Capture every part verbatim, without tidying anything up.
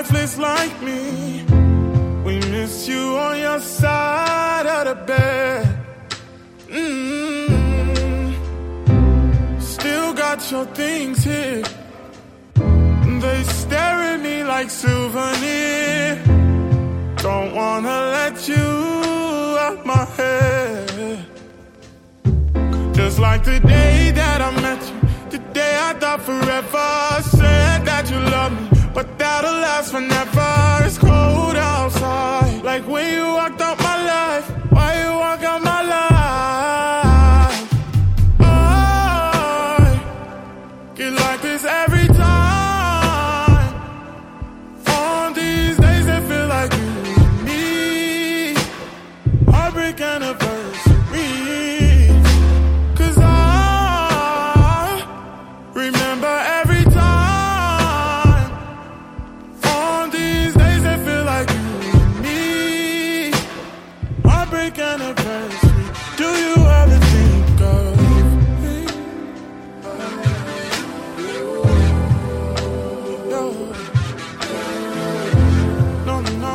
lifeless like me. We miss you on your side of the bed. Mm-hmm. Still got your things here. They stare at me like souvenir. Don't wanna let you out my head. Just like the day that I met you, the day I thought forever. Said that you love me, but that'll last forever. It's cold outside, like when you walked out my life. Why you walk out my life? I get like this every time. On these days that feel like you and me. Heartbreak anniversary. Cause I remember every time. On these days that feel like you and me. Heartbreak anniversary. Do you ever think of me? No, no, no, no.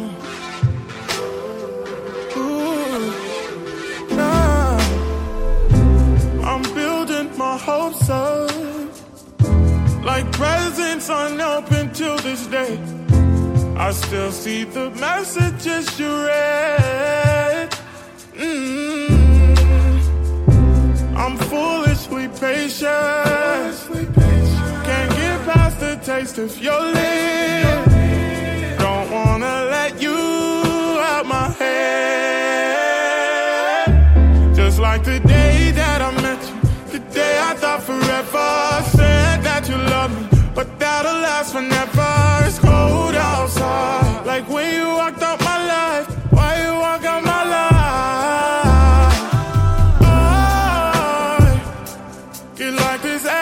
Ooh, nah. I'm building my hopes up, like presents unopened till this day. I still see the messages you read. Mm-hmm. I'm foolishly patient. Can't get past the taste of your lips. Don't wanna let you out my head. Just like the day that I met you, the day I thought forever. Said that you love me, but that'll last forever. It's cold outside, like when you walked out my life. Why you walk out my life? I get like this